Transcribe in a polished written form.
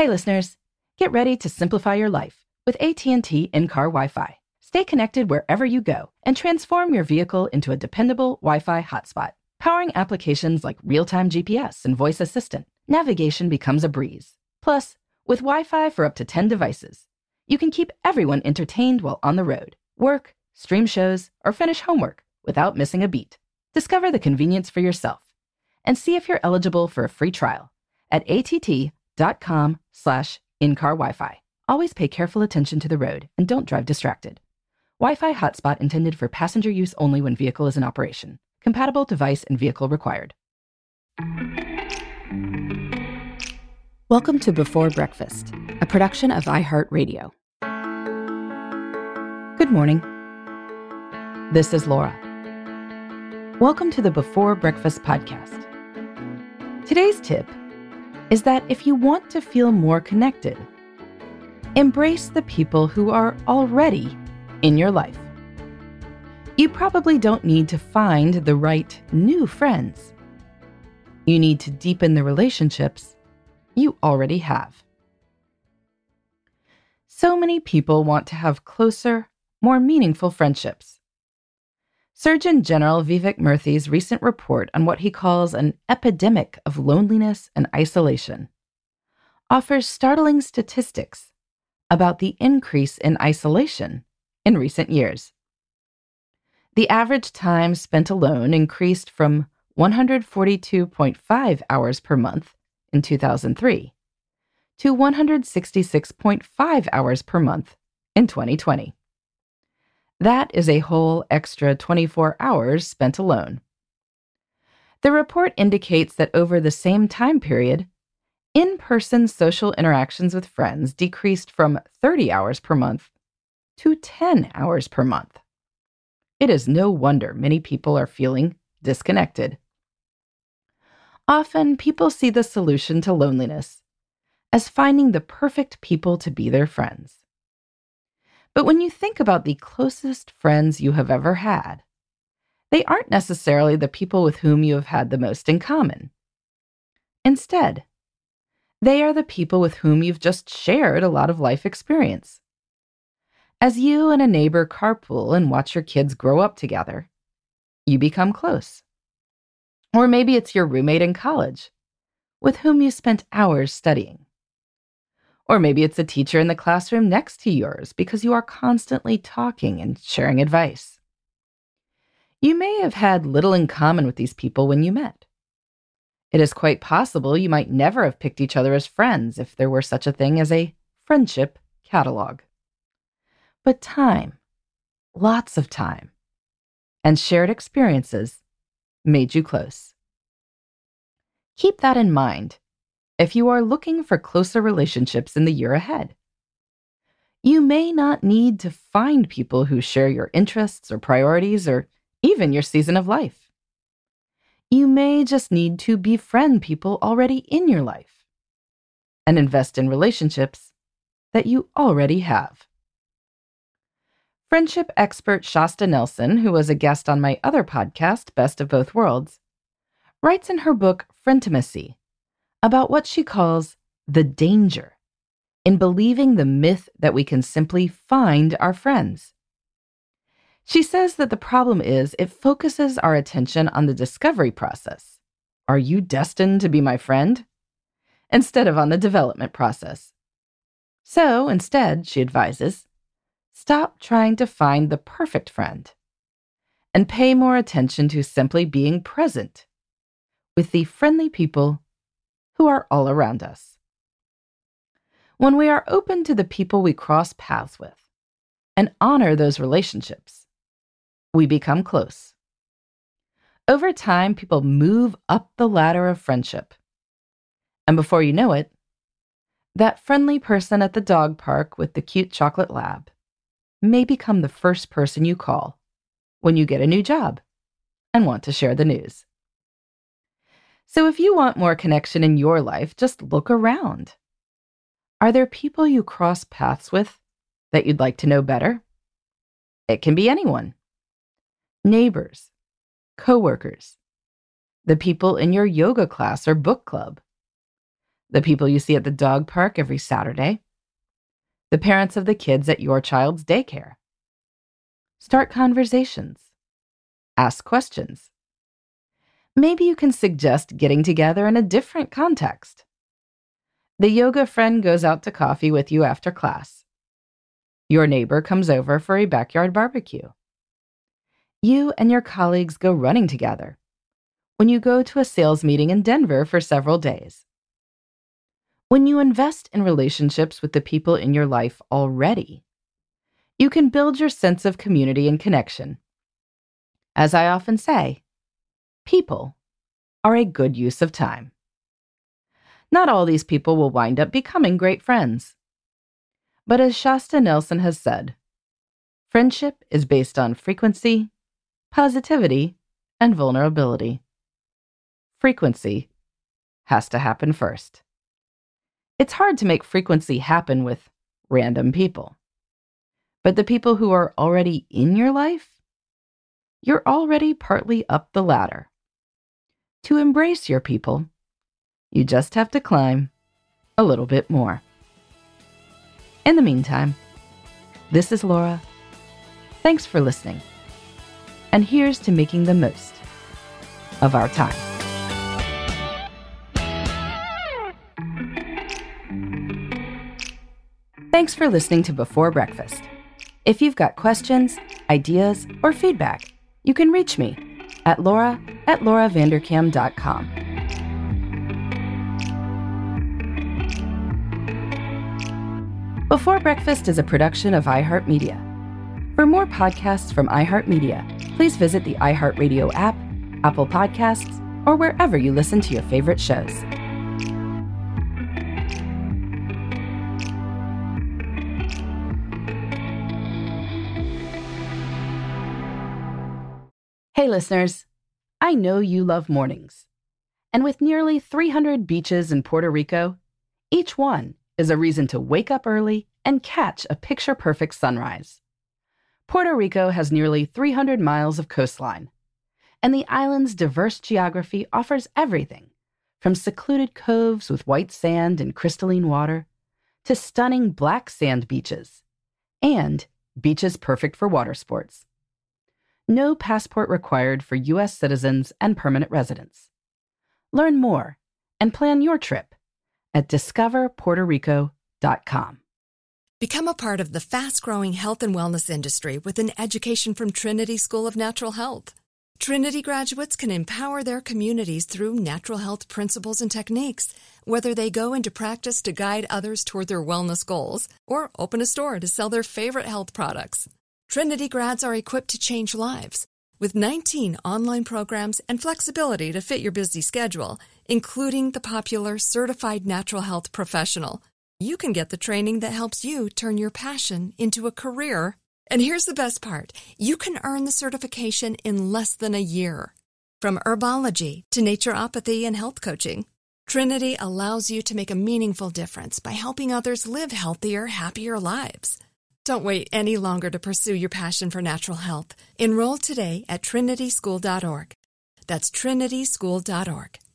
Hey listeners, get ready to simplify your life with AT&T in-car Wi-Fi. Stay connected wherever you go and transform your vehicle into a dependable Wi-Fi hotspot. Powering applications like real-time GPS and voice assistant, navigation becomes a breeze. Plus, with Wi-Fi for up to 10 devices, you can keep everyone entertained while on the road, work, stream shows, or finish homework without missing a beat. Discover the convenience for yourself and see if you're eligible for a free trial at att.com/in-car Wi-Fi. Always pay careful attention to the road and don't drive distracted. Wi-Fi hotspot intended for passenger use only when vehicle is in operation. Compatible device and vehicle required. Welcome to Before Breakfast, a production of iHeartRadio. Good morning. This is Laura. Welcome to the Before Breakfast podcast. Today's tip is that if you want to feel more connected, embrace the people who are already in your life. You probably don't need to find the right new friends. You need to deepen the relationships you already have. So many people want to have closer, more meaningful friendships. Surgeon General Vivek Murthy's recent report on what he calls an epidemic of loneliness and isolation offers startling statistics about the increase in isolation in recent years. The average time spent alone increased from 142.5 hours per month in 2003 to 166.5 hours per month in 2020. That is a whole extra 24 hours spent alone. The report indicates that over the same time period, in-person social interactions with friends decreased from 30 hours per month to 10 hours per month. It is no wonder many people are feeling disconnected. Often, people see the solution to loneliness as finding the perfect people to be their friends. But when you think about the closest friends you have ever had, they aren't necessarily the people with whom you have had the most in common. Instead, they are the people with whom you've just shared a lot of life experience. As you and a neighbor carpool and watch your kids grow up together, you become close. Or maybe it's your roommate in college, with whom you spent hours studying. Or maybe it's a teacher in the classroom next to yours because you are constantly talking and sharing advice. You may have had little in common with these people when you met. It is quite possible you might never have picked each other as friends if there were such a thing as a friendship catalog. But time, lots of time, and shared experiences made you close. Keep that in mind if you are looking for closer relationships in the year ahead. You may not need to find people who share your interests or priorities or even your season of life. You may just need to befriend people already in your life and invest in relationships that you already have. Friendship expert Shasta Nelson, who was a guest on my other podcast, Best of Both Worlds, writes in her book, Frientimacy, about what she calls the danger in believing the myth that we can simply find our friends. She says that the problem is it focuses our attention on the discovery process. Are you destined to be my friend? Instead of on the development process. So instead, she advises, stop trying to find the perfect friend and pay more attention to simply being present with the friendly people who are all around us. When we are open to the people we cross paths with and honor those relationships, we become close. Over time, people move up the ladder of friendship. And before you know it, that friendly person at the dog park with the cute chocolate lab may become the first person you call when you get a new job and want to share the news. So if you want more connection in your life, just look around. Are there people you cross paths with that you'd like to know better? It can be anyone. Neighbors, coworkers, the people in your yoga class or book club, the people you see at the dog park every Saturday, the parents of the kids at your child's daycare. Start conversations. Ask questions. Maybe you can suggest getting together in a different context. The yoga friend goes out to coffee with you after class. Your neighbor comes over for a backyard barbecue. You and your colleagues go running together when you go to a sales meeting in Denver for several days. When you invest in relationships with the people in your life already, you can build your sense of community and connection. As I often say, people are a good use of time. Not all these people will wind up becoming great friends. But as Shasta Nelson has said, friendship is based on frequency, positivity, and vulnerability. Frequency has to happen first. It's hard to make frequency happen with random people. But the people who are already in your life, you're already partly up the ladder. To embrace your people, you just have to climb a little bit more. In the meantime, this is Laura. Thanks for listening. And here's to making the most of our time. Thanks for listening to Before Breakfast. If you've got questions, ideas, or feedback, you can reach me at laura@lauravanderkam.com. Before Breakfast is a production of iHeartMedia. For more podcasts from iHeartMedia, please visit the iHeartRadio app, Apple Podcasts, or wherever you listen to your favorite shows. Hey listeners, I know you love mornings. And with nearly 300 beaches in Puerto Rico, each one is a reason to wake up early and catch a picture-perfect sunrise. Puerto Rico has nearly 300 miles of coastline, and the island's diverse geography offers everything from secluded coves with white sand and crystalline water to stunning black sand beaches and beaches perfect for water sports. No passport required for U.S. citizens and permanent residents. Learn more and plan your trip at discoverpuertorico.com. Become a part of the fast-growing health and wellness industry with an education from Trinity School of Natural Health. Trinity graduates can empower their communities through natural health principles and techniques, whether they go into practice to guide others toward their wellness goals or open a store to sell their favorite health products. Trinity grads are equipped to change lives with 19 online programs and flexibility to fit your busy schedule, including the popular Certified Natural Health Professional. You can get the training that helps you turn your passion into a career. And here's the best part. You can earn the certification in less than a year. From herbology to naturopathy and health coaching, Trinity allows you to make a meaningful difference by helping others live healthier, happier lives. Don't wait any longer to pursue your passion for natural health. Enroll today at trinityschool.org. That's trinityschool.org.